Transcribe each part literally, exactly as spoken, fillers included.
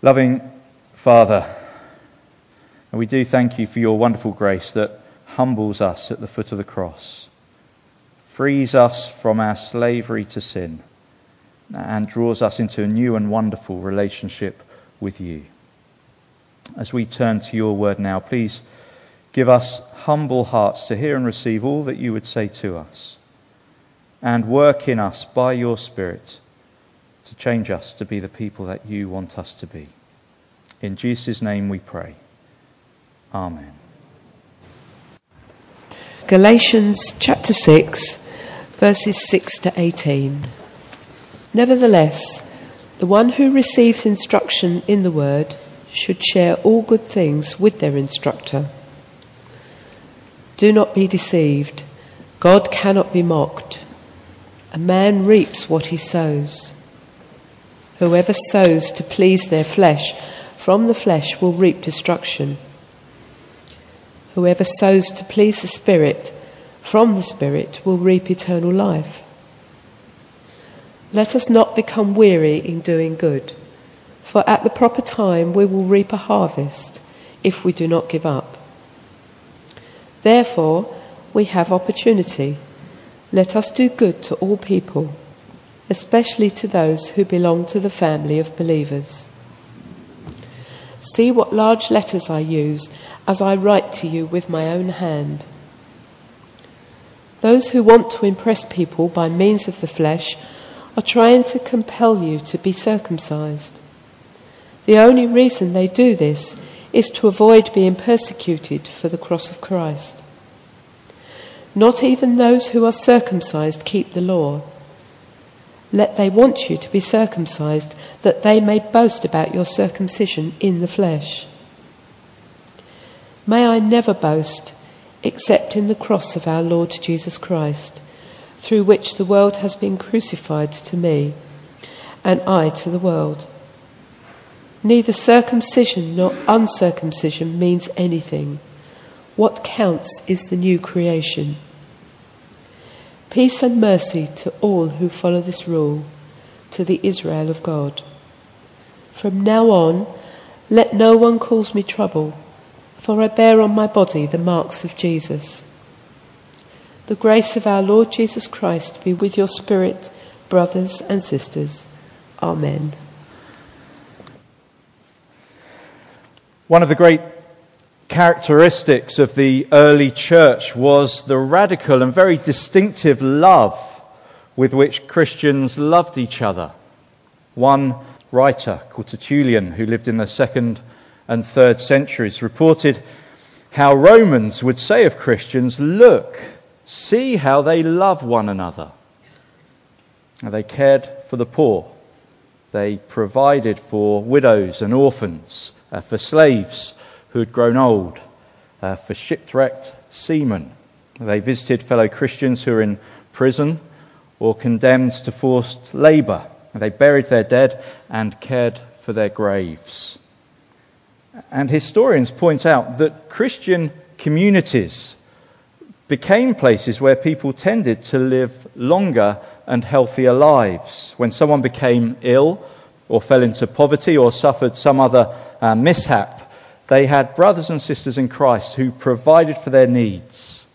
Loving Father, and we do thank you for your wonderful grace that humbles us at the foot of the cross, frees us from our slavery to sin, and draws us into a new and wonderful relationship with you. As we turn to your word now, please give us humble hearts to hear and receive all that you would say to us, and work in us by your Spirit to change us to be the people that you want us to be. In Jesus' name we pray. Amen. Galatians chapter six, verses six to eighteen. Nevertheless, the one who receives instruction in the word should share all good things with their instructor. Do not be deceived. God cannot be mocked. A man reaps what he sows. Whoever sows to please their flesh, from the flesh will reap destruction. Whoever sows to please the Spirit, from the Spirit will reap eternal life. Let us not become weary in doing good, for at the proper time we will reap a harvest if we do not give up. Therefore, we have opportunity. Let us do good to all people, especially to those who belong to the family of believers. See what large letters I use as I write to you with my own hand. Those who want to impress people by means of the flesh are trying to compel you to be circumcised. The only reason they do this is to avoid being persecuted for the cross of Christ. Not even those who are circumcised keep the law. Let they want you to be circumcised, that they may boast about your circumcision in the flesh. May I never boast except in the cross of our Lord Jesus Christ, through which the world has been crucified to me, and I to the world. Neither circumcision nor uncircumcision means anything. What counts is the new creation. Peace and mercy to all who follow this rule, to the Israel of God. From now on, let no one cause me trouble, for I bear on my body the marks of Jesus. The grace of our Lord Jesus Christ be with your spirit, brothers and sisters. Amen. One of the great characteristics of the early church was the radical and very distinctive love with which Christians loved each other. One writer called Tertullian, who lived in the second and third centuries, reported how Romans would say of Christians, "Look, see how they love one another." They cared for the poor. They provided for widows and orphans, uh, for slaves who had grown old, uh, for shipwrecked seamen. They visited fellow Christians who were in prison or condemned to forced labour. They buried their dead and cared for their graves. And historians point out that Christian communities became places where people tended to live longer and healthier lives. When someone became ill or fell into poverty or suffered some other uh, mishap, they had brothers and sisters in Christ who provided for their needs.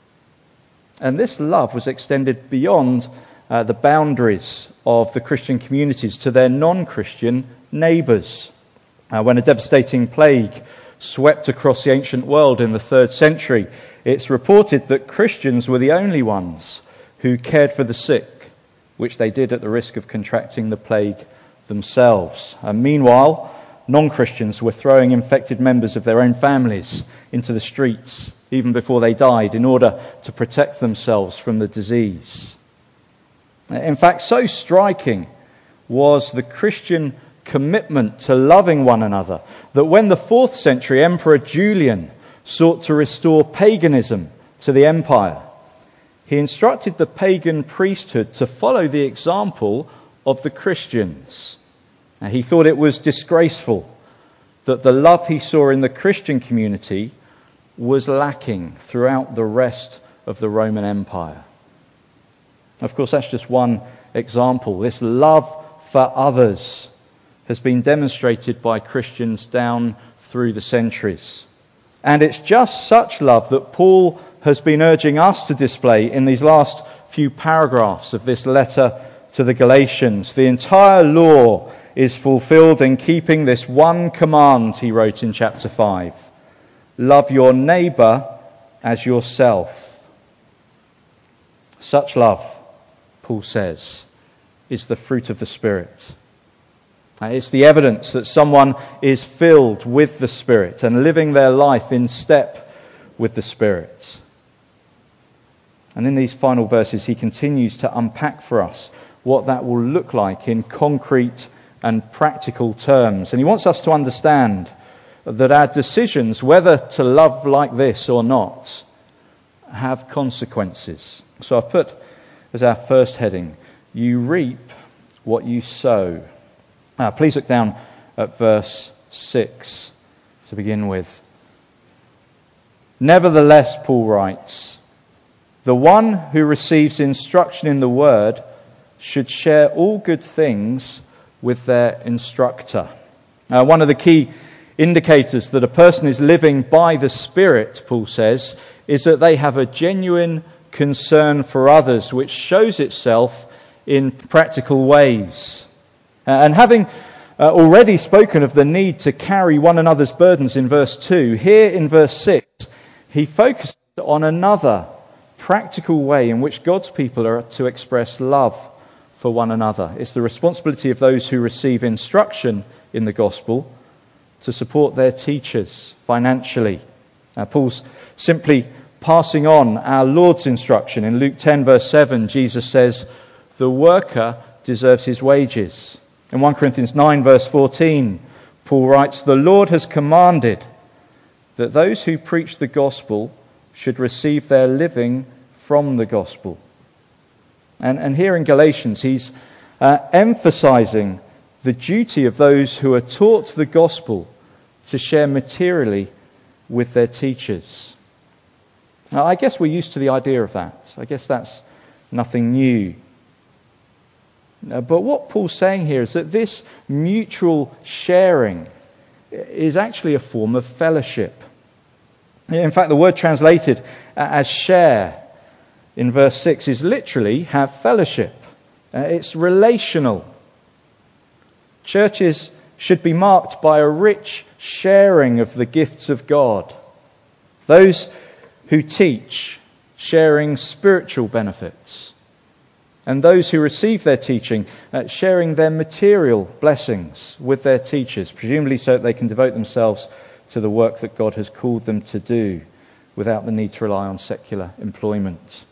And this love was extended beyond uh, the boundaries of the Christian communities to their non-Christian neighbours. Uh, when a devastating plague swept across the ancient world in the third century, it's reported that Christians were the only ones who cared for the sick, which they did at the risk of contracting the plague themselves. And meanwhile, non-Christians were throwing infected members of their own families into the streets even before they died in order to protect themselves from the disease. In fact, so striking was the Christian commitment to loving one another that when the fourth century Emperor Julian sought to restore paganism to the empire, he instructed the pagan priesthood to follow the example of the Christians. Now, he thought it was disgraceful that the love he saw in the Christian community was lacking throughout the rest of the Roman Empire. Of course, that's just one example. This love for others has been demonstrated by Christians down through the centuries. And it's just such love that Paul has been urging us to display in these last few paragraphs of this letter to the Galatians. The entire law is fulfilled in keeping this one command, he wrote in chapter five. Love your neighbour as yourself. Such love, Paul says, is the fruit of the Spirit. It's the evidence that someone is filled with the Spirit and living their life in step with the Spirit. And in these final verses, he continues to unpack for us what that will look like in concrete and practical terms. And he wants us to understand that our decisions, whether to love like this or not, have consequences. So I've put as our first heading, you reap what you sow. Now, please look down at verse six to begin with. Nevertheless, Paul writes, the one who receives instruction in the word should share all good things with their instructor. Now, one of the key indicators that a person is living by the Spirit, Paul says, is that they have a genuine concern for others, which shows itself in practical ways. And having uh, already spoken of the need to carry one another's burdens in verse two, here in verse six, he focuses on another practical way in which God's people are to express love for one another. It's the responsibility of those who receive instruction in the gospel to support their teachers financially. Uh, Paul's simply passing on our Lord's instruction. In Luke ten verse seven, Jesus says, the worker deserves his wages. In First Corinthians nine verse fourteen, Paul writes, the Lord has commanded that those who preach the gospel should receive their living from the gospel. And, and here in Galatians, he's uh, emphasizing the duty of those who are taught the gospel to share materially with their teachers. Now, I guess we're used to the idea of that. I guess that's nothing new. Uh, but what Paul's saying here is that this mutual sharing is actually a form of fellowship. In fact, the word translated as share in verse six is literally have fellowship. Uh, it's relational. Churches should be marked by a rich sharing of the gifts of God. Those who teach, sharing spiritual benefits. And those who receive their teaching, uh, sharing their material blessings with their teachers, presumably so that they can devote themselves to the work that God has called them to do without the need to rely on secular employment.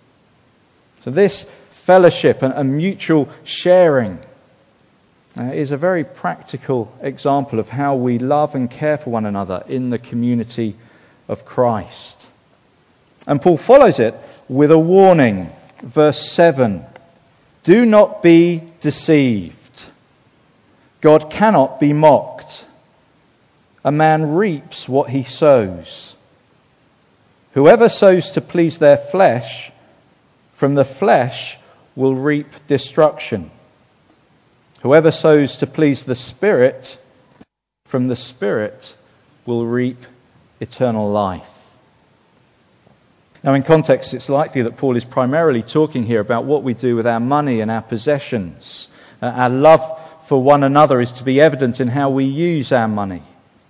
So this fellowship and, and mutual sharing uh, is a very practical example of how we love and care for one another in the community of Christ. And Paul follows it with a warning. Verse seven, do not be deceived. God cannot be mocked. A man reaps what he sows. Whoever sows to please their flesh, from the flesh will reap destruction. Whoever sows to please the Spirit, from the Spirit will reap eternal life. Now, in context, it's likely that Paul is primarily talking here about what we do with our money and our possessions. Uh, our love for one another is to be evident in how we use our money.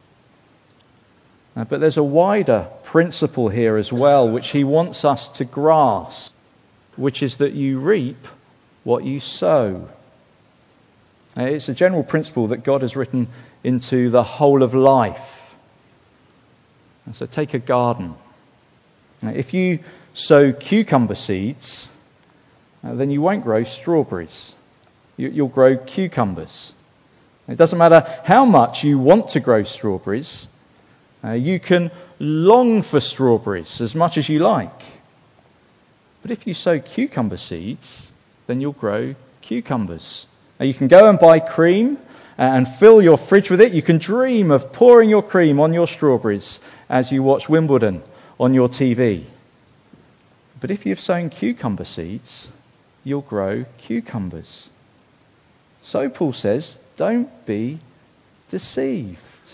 Uh, but there's a wider principle here as well, which he wants us to grasp, which is that you reap what you sow. Uh, it's a general principle that God has written into the whole of life. And so take a garden. Now, if you sow cucumber seeds, uh, then you won't grow strawberries. You, you'll grow cucumbers. It doesn't matter how much you want to grow strawberries. Uh, you can long for strawberries as much as you like. But if you sow cucumber seeds, then you'll grow cucumbers. Now, you can go and buy cream and fill your fridge with it. You can dream of pouring your cream on your strawberries as you watch Wimbledon on your T V. But if you've sown cucumber seeds, you'll grow cucumbers. So Paul says, don't be deceived.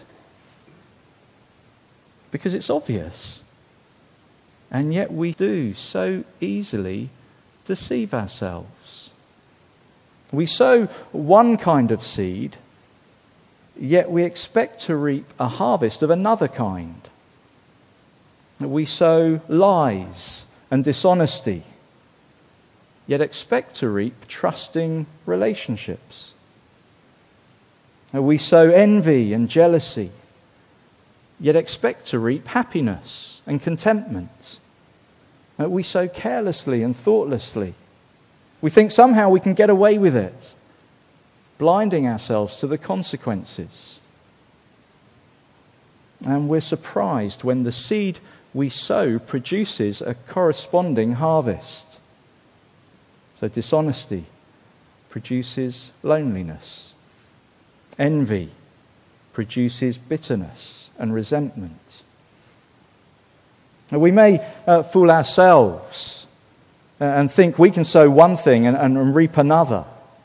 Because it's obvious. And yet we do so easily deceive ourselves. We sow one kind of seed, yet we expect to reap a harvest of another kind. We sow lies and dishonesty, yet expect to reap trusting relationships. We sow envy and jealousy, yet expect to reap happiness and contentment. We sow carelessly and thoughtlessly. We think somehow we can get away with it, blinding ourselves to the consequences. And we're surprised when the seed we sow produces a corresponding harvest. So dishonesty produces loneliness. Envy produces bitterness and resentment. We may uh, fool ourselves and think we can sow one thing and, and reap another.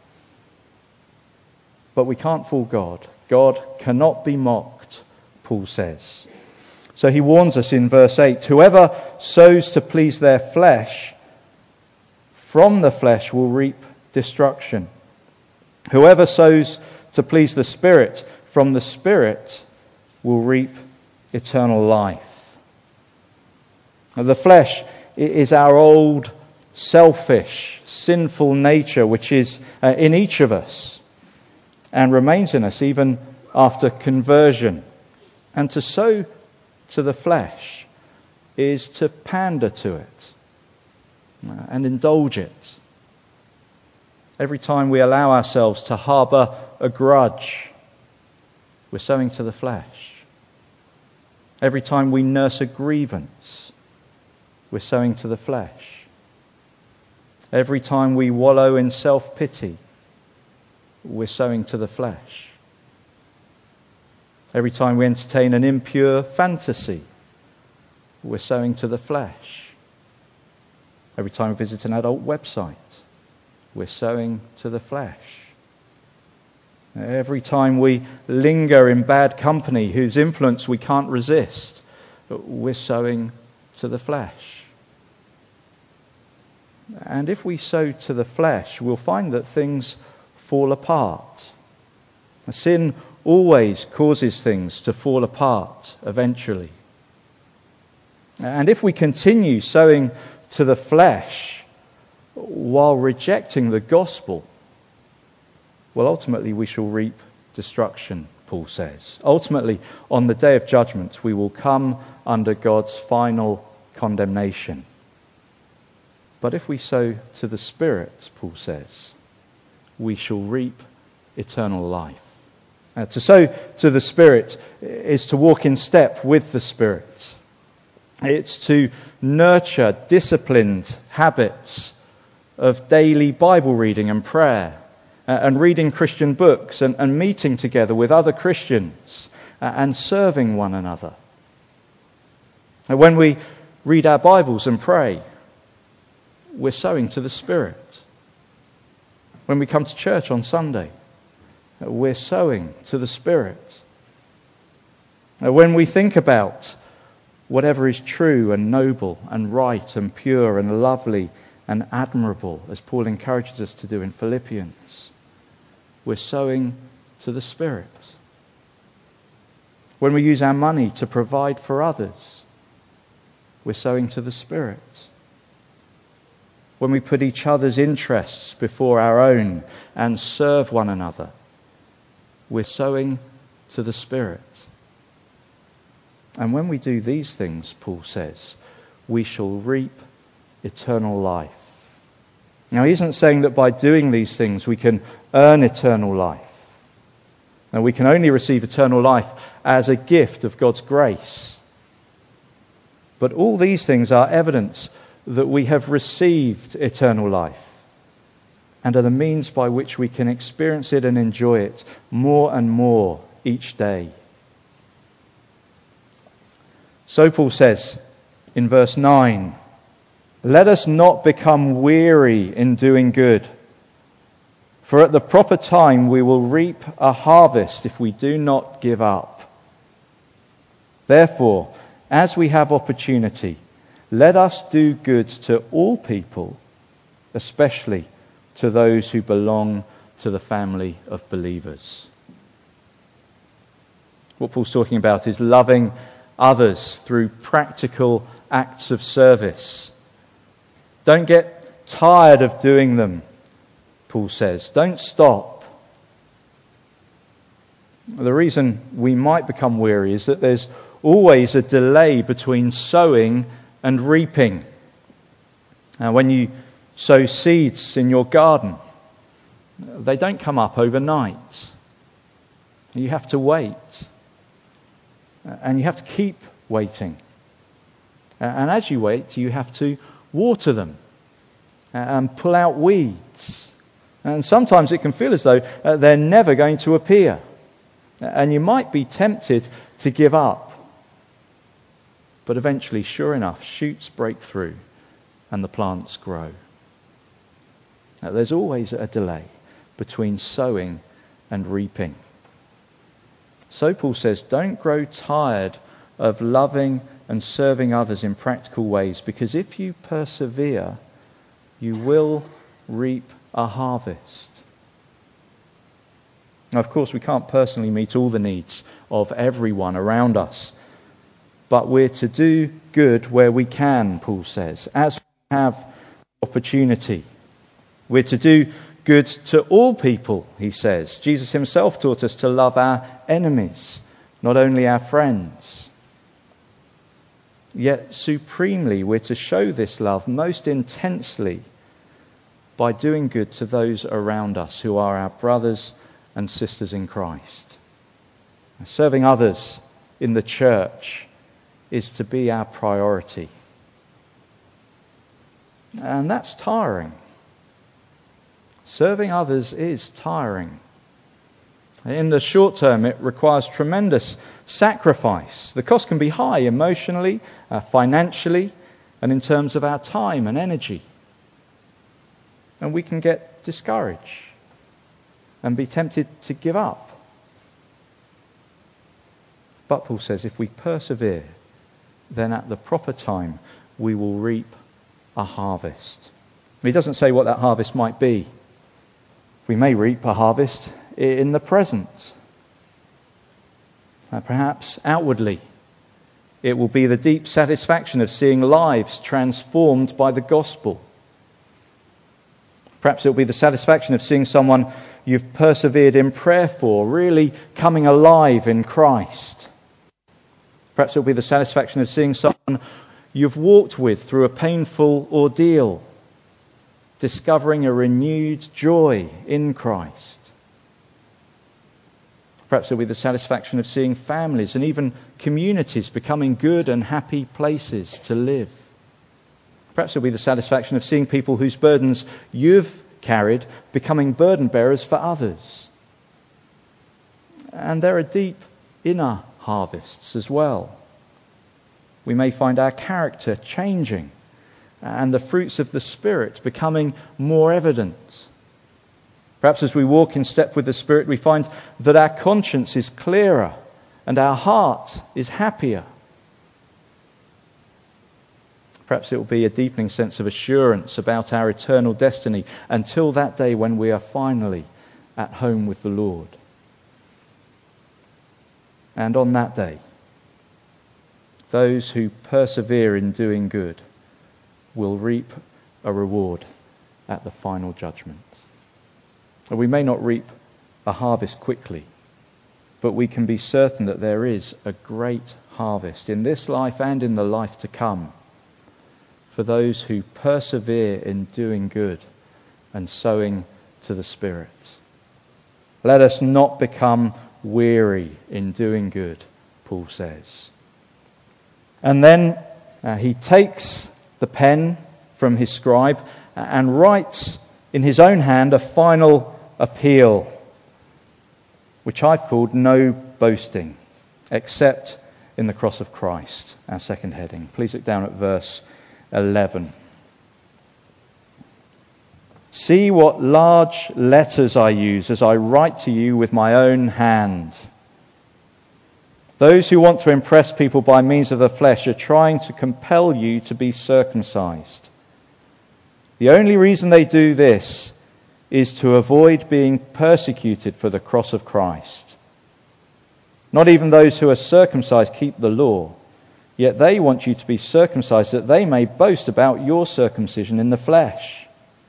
But we can't fool God. God cannot be mocked, Paul says. So he warns us in verse eight, whoever sows to please their flesh, from the flesh will reap destruction. Whoever sows to please the Spirit, from the Spirit will reap eternal life. The flesh is our old, selfish, sinful nature which is uh, in each of us and remains in us even after conversion. And to sow to the flesh is to pander to it uh, and indulge it. Every time we allow ourselves to harbour a grudge, we're sowing to the flesh. Every time we nurse a grievance, we're sowing to the flesh. Every time we wallow in self-pity, we're sowing to the flesh. Every time we entertain an impure fantasy, we're sowing to the flesh. Every time we visit an adult website, we're sowing to the flesh. Every time we linger in bad company whose influence we can't resist, we're sowing to the flesh. And if we sow to the flesh, we'll find that things fall apart. Sin always causes things to fall apart eventually. And if we continue sowing to the flesh while rejecting the gospel, well, ultimately we shall reap destruction, Paul says. Ultimately, on the day of judgment, we will come under God's final condemnation. But if we sow to the Spirit, Paul says, we shall reap eternal life. Uh, to sow to the Spirit is to walk in step with the Spirit. It's to nurture disciplined habits of daily Bible reading and prayer, uh, and reading Christian books, and, and meeting together with other Christians, uh, and serving one another. And when we read our Bibles and pray, we're sowing to the Spirit. When we come to church on Sunday, we're sowing to the Spirit. When we think about whatever is true and noble and right and pure and lovely and admirable, as Paul encourages us to do in Philippians, we're sowing to the Spirit. When we use our money to provide for others, we're sowing to the Spirit. When we put each other's interests before our own and serve one another, we're sowing to the Spirit. And when we do these things, Paul says, we shall reap eternal life. Now, he isn't saying that by doing these things we can earn eternal life. Now, we can only receive eternal life as a gift of God's grace. But all these things are evidence that we have received eternal life and are the means by which we can experience it and enjoy it more and more each day. So Paul says in verse nine, let us not become weary in doing good, For at the proper time we will reap a harvest if we do not give up. Therefore, as we have opportunity, let us do good to all people, especially to those who belong to the family of believers. What Paul's talking about is loving others through practical acts of service. Don't get tired of doing them, Paul says. Don't stop. The reason we might become weary is that there's always a delay between sowing and reaping. Now, when you sow seeds in your garden, they don't come up overnight. You have to wait. And you have to keep waiting. And as you wait, you have to water them and pull out weeds. And sometimes it can feel as though they're never going to appear. And you might be tempted to give up. But eventually, sure enough, shoots break through and the plants grow. Now, there's always a delay between sowing and reaping. So Paul says, don't grow tired of loving and serving others in practical ways, because if you persevere, you will reap a harvest. Now, of course, we can't personally meet all the needs of everyone around us, but we're to do good where we can, Paul says, as we have opportunity. We're to do good to all people, he says. Jesus himself taught us to love our enemies, not only our friends. Yet supremely, we're to show this love most intensely by doing good to those around us who are our brothers and sisters in Christ. Serving others in the church is to be our priority. And that's tiring. Serving others is tiring. In the short term, it requires tremendous sacrifice. The cost can be high emotionally, uh, financially, and in terms of our time and energy. And we can get discouraged and be tempted to give up. But Paul says if we persevere, then at the proper time we will reap a harvest. He doesn't say what that harvest might be. We may reap a harvest in the present. Uh, perhaps outwardly, it will be the deep satisfaction of seeing lives transformed by the gospel. Perhaps it will be the satisfaction of seeing someone you've persevered in prayer for really coming alive in Christ. Perhaps it will be the satisfaction of seeing someone you've walked with through a painful ordeal, discovering a renewed joy in Christ. Perhaps it will be the satisfaction of seeing families and even communities becoming good and happy places to live. Perhaps it will be the satisfaction of seeing people whose burdens you've carried becoming burden bearers for others. And there are deep inner harvests as well. We may find our character changing and the fruits of the Spirit becoming more evident. Perhaps as we walk in step with the Spirit, we find that our conscience is clearer and our heart is happier. Perhaps it will be a deepening sense of assurance about our eternal destiny until that day when we are finally at home with the Lord. And on that day, those who persevere in doing good will reap a reward at the final judgment. We may not reap a harvest quickly, but we can be certain that there is a great harvest in this life and in the life to come for those who persevere in doing good and sowing to the Spirit. Let us not become weary in doing good, Paul says. And then uh, he takes the pen from his scribe and writes in his own hand a final appeal, which I've called no boasting, except in the cross of Christ, our second heading. Please look down at verse eleven. See what large letters I use as I write to you with my own hand. Those who want to impress people by means of the flesh are trying to compel you to be circumcised. The only reason they do this is to avoid being persecuted for the cross of Christ. Not even those who are circumcised keep the law, yet they want you to be circumcised that they may boast about your circumcision in the flesh.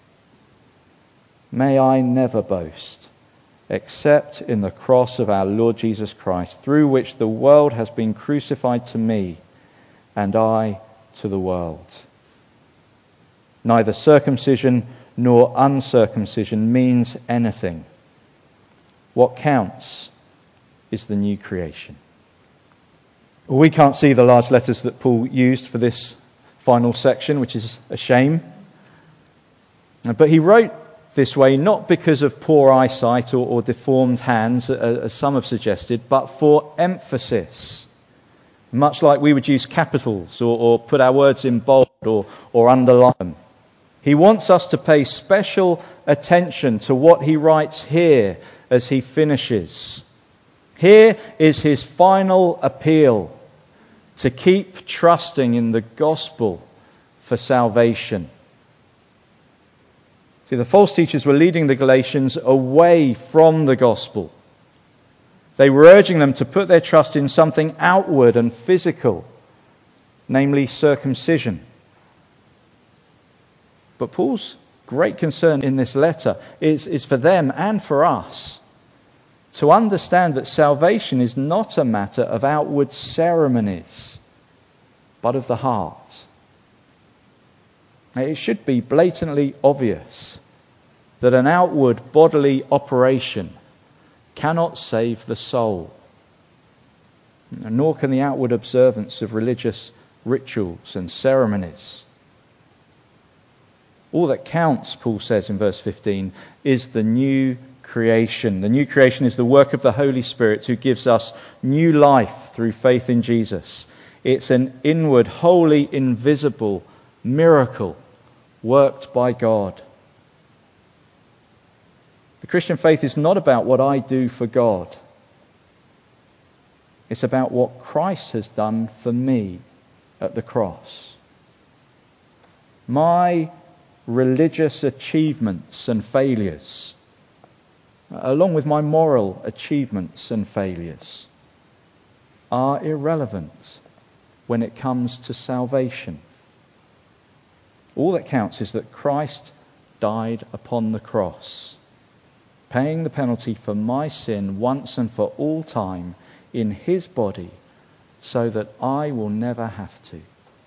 May I never boast, except in the cross of our Lord Jesus Christ, through which the world has been crucified to me, and I to the world. Neither circumcision nor uncircumcision means anything. What counts is the new creation. We can't see the large letters that Paul used for this final section, which is a shame. But he wrote this way not because of poor eyesight or, or deformed hands, as some have suggested, but for emphasis. Much like we would use capitals or, or put our words in bold or, or underline them. He wants us to pay special attention to what he writes here as he finishes. Here is his final appeal to keep trusting in the gospel for salvation. See, the false teachers were leading the Galatians away from the gospel. They were urging them to put their trust in something outward and physical, namely circumcision. But Paul's great concern in this letter is, is for them and for us to understand that salvation is not a matter of outward ceremonies, but of the heart. Now, it should be blatantly obvious that an outward bodily operation cannot save the soul, nor can the outward observance of religious rituals and ceremonies. All that counts, Paul says in verse fifteen, is the new creation. The new creation is the work of the Holy Spirit who gives us new life through faith in Jesus. It's an inward, wholly invisible miracle worked by God. The Christian faith is not about what I do for God. It's about what Christ has done for me at the cross. My religious achievements and failures, along with my moral achievements and failures, are irrelevant when it comes to salvation. All that counts is that Christ died upon the cross, paying the penalty for my sin once and for all time in his body, so that I will never have to.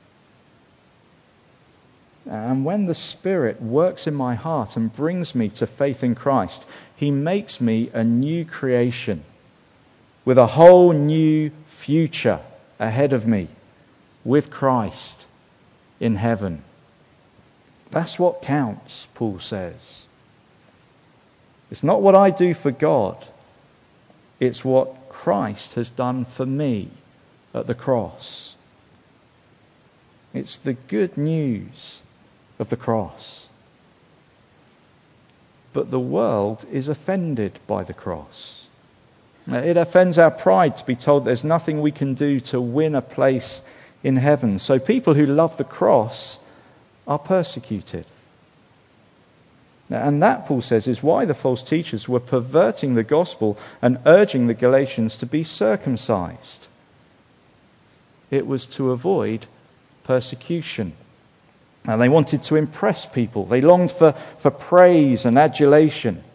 And when the Spirit works in my heart and brings me to faith in Christ, he makes me a new creation with a whole new future ahead of me with Christ in heaven. That's what counts, Paul says. It's not what I do for God. It's what Christ has done for me at the cross. It's the good news of the cross. But the world is offended by the cross. It offends our pride to be told there's nothing we can do to win a place in heaven. So people who love the cross are persecuted. And that, Paul says, is why the false teachers were perverting the gospel and urging the Galatians to be circumcised. It was to avoid persecution. And they wanted to impress people. They longed for, for praise and adulation.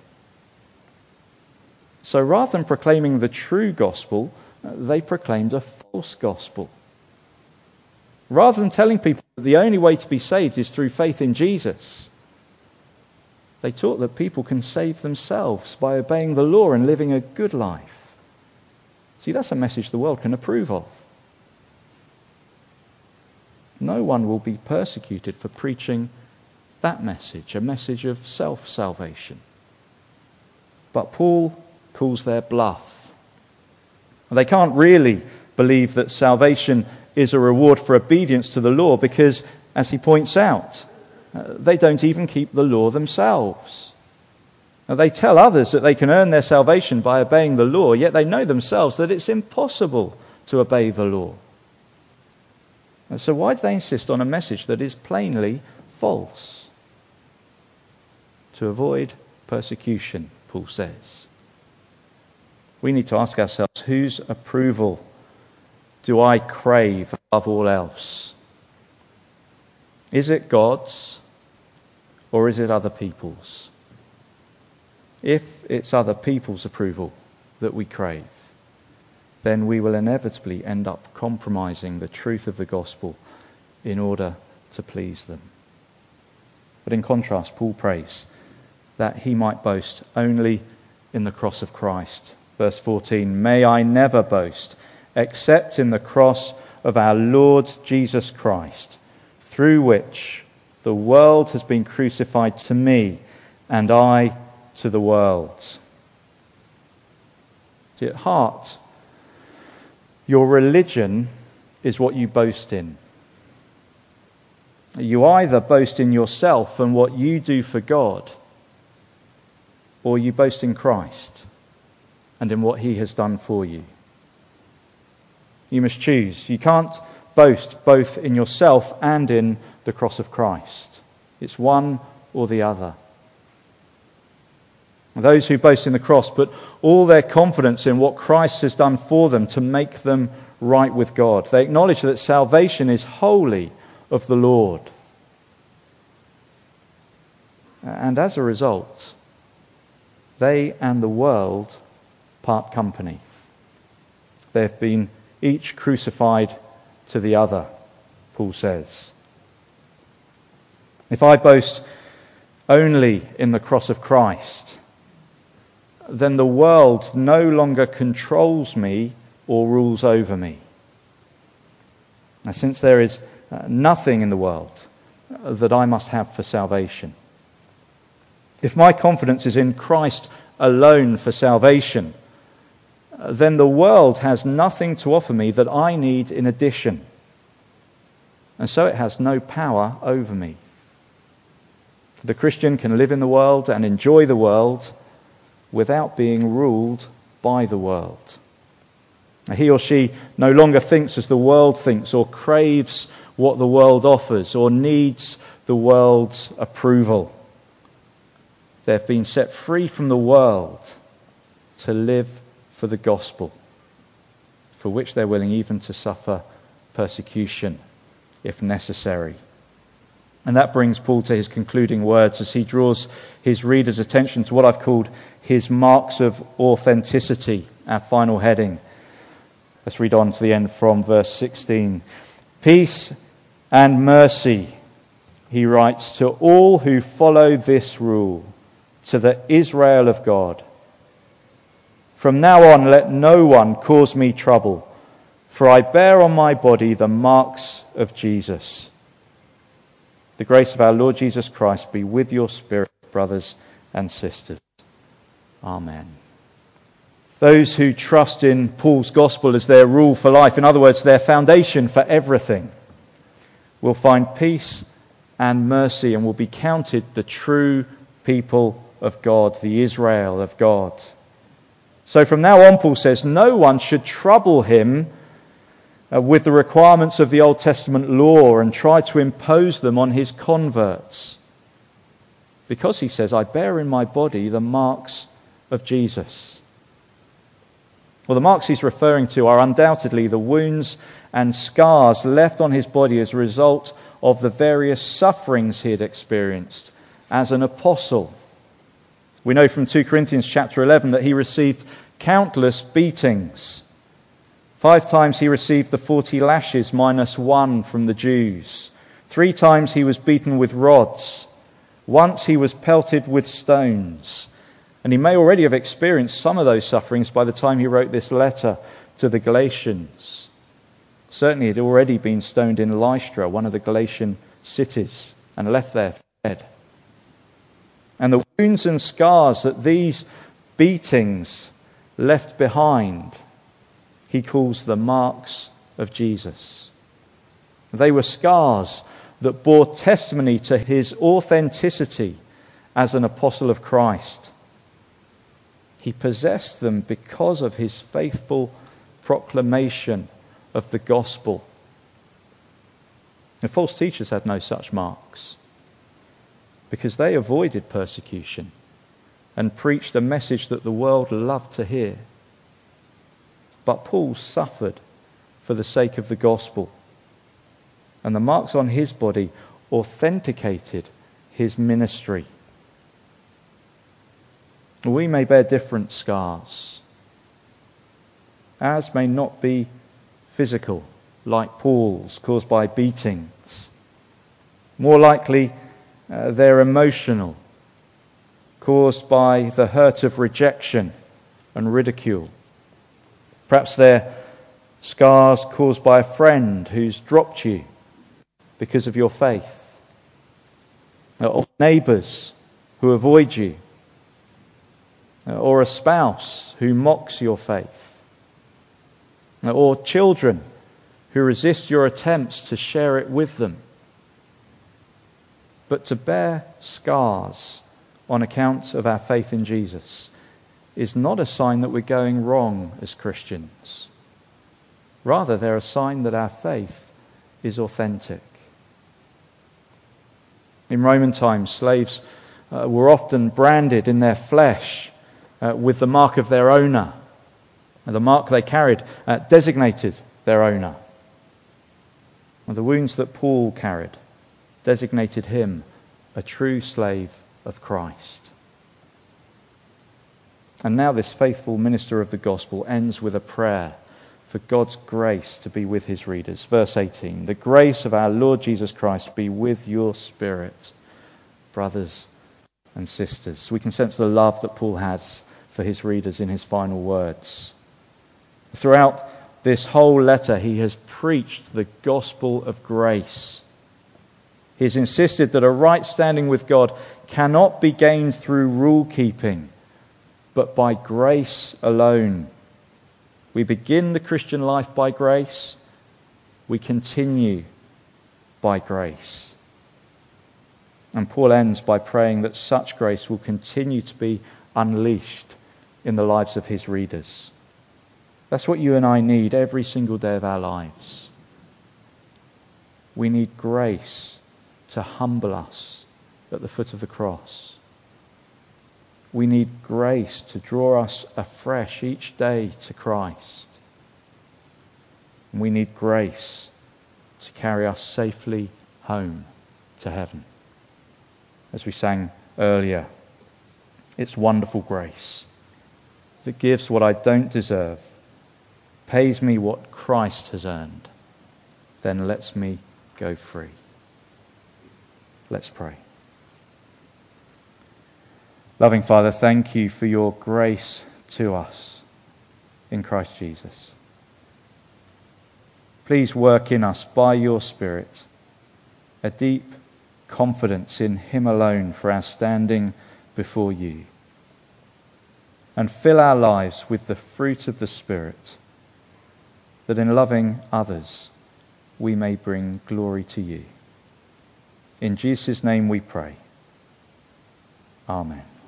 So rather than proclaiming the true gospel, they proclaimed a false gospel. Rather than telling people that the only way to be saved is through faith in Jesus, they taught that people can save themselves by obeying the law and living a good life. See, that's a message the world can approve of. No one will be persecuted for preaching that message, a message of self-salvation. But Paul calls their bluff. They can't really believe that salvation is a reward for obedience to the law because, as he points out, uh, they don't even keep the law themselves. Now, they tell others that they can earn their salvation by obeying the law, yet they know themselves that it's impossible to obey the law. And so why do they insist on a message that is plainly false? To avoid persecution, Paul says. We need to ask ourselves, whose approval do I crave above all else? Is it God's, or is it other people's? If it's other people's approval that we crave, then we will inevitably end up compromising the truth of the gospel in order to please them. But in contrast, Paul prays that he might boast only in the cross of Christ. Verse fourteen, may I never boast except in the cross of our Lord Jesus Christ, through which the world has been crucified to me and I to the world. See, at heart, your religion is what you boast in. You either boast in yourself and what you do for God, or you boast in Christ and in what he has done for you. You must choose. You can't boast both in yourself and in the cross of Christ. It's one or the other. Those who boast in the cross put all their confidence in what Christ has done for them to make them right with God. They acknowledge that salvation is wholly of the Lord. And as a result, they and the world part company. They have been each crucified to the other, Paul says. If I boast only in the cross of Christ, then the world no longer controls me or rules over me. Now, since there is nothing in the world that I must have for salvation, if my confidence is in Christ alone for salvation, then the world has nothing to offer me that I need in addition. And so it has no power over me. The Christian can live in the world and enjoy the world without being ruled by the world. He or she no longer thinks as the world thinks, or craves what the world offers, or needs the world's approval. They've been set free from the world to live for the gospel, for which they're willing even to suffer persecution if necessary. And that brings Paul to his concluding words as he draws his readers' attention to what I've called his marks of authenticity, our final heading. Let's read on to the end from verse sixteen. Peace and mercy, he writes, to all who follow this rule, to the Israel of God. From now on, let no one cause me trouble, for I bear on my body the marks of Jesus. The grace of our Lord Jesus Christ be with your spirit, brothers and sisters. Amen. Those who trust in Paul's gospel as their rule for life, in other words, their foundation for everything, will find peace and mercy and will be counted the true people of God, the Israel of God. So from now on, Paul says, no one should trouble him uh, with the requirements of the Old Testament law and try to impose them on his converts. Because, he says, I bear in my body the marks of Jesus. Well, the marks he's referring to are undoubtedly the wounds and scars left on his body as a result of the various sufferings he had experienced as an apostle. We know from Second Corinthians chapter eleven that he received countless beatings. Five times he received the forty lashes minus one from the Jews. Three times he was beaten with rods. Once he was pelted with stones. And he may already have experienced some of those sufferings by the time he wrote this letter to the Galatians. Certainly he had already been stoned in Lystra, one of the Galatian cities, and left there for dead. And the wounds and scars that these beatings left behind, he calls the marks of Jesus. They were scars that bore testimony to his authenticity as an apostle of Christ. He possessed them because of his faithful proclamation of the gospel. And false teachers had no such marks because they avoided persecution and preached a message that the world loved to hear. But Paul suffered for the sake of the gospel, and the marks on his body authenticated his ministry. We may bear different scars. Ours may not be physical, like Paul's, caused by beatings. More likely, uh, they're emotional, caused by the hurt of rejection and ridicule. Perhaps they're scars caused by a friend who's dropped you because of your faith, or neighbours who avoid you, or a spouse who mocks your faith, or children who resist your attempts to share it with them. But to bear scars on account of our faith in Jesus is not a sign that we're going wrong as Christians. Rather, they're a sign that our faith is authentic. In Roman times, slaves uh, were often branded in their flesh uh, with the mark of their owner. And the mark they carried uh, designated their owner. And the wounds that Paul carried designated him a true slave of Christ. And now this faithful minister of the gospel ends with a prayer for God's grace to be with his readers. Verse eighteen, the grace of our Lord Jesus Christ be with your spirit, brothers and sisters. We can sense the love that Paul has for his readers in his final words. Throughout this whole letter, he has preached the gospel of grace. He has insisted that a right standing with God cannot be gained through rule keeping, but by grace alone. We begin the Christian life by grace. We continue by grace. And Paul ends by praying that such grace will continue to be unleashed in the lives of his readers. That's what you and I need every single day of our lives. We need grace to humble us at the foot of the cross. We need grace to draw us afresh each day to Christ. And we need grace to carry us safely home to heaven. As we sang earlier, it's wonderful grace that gives what I don't deserve, pays me what Christ has earned, then lets me go free. Let's pray. Loving Father, thank you for your grace to us in Christ Jesus. Please work in us by your Spirit a deep confidence in him alone for our standing before you. And fill our lives with the fruit of the Spirit, that in loving others we may bring glory to you. In Jesus' name we pray. Amen.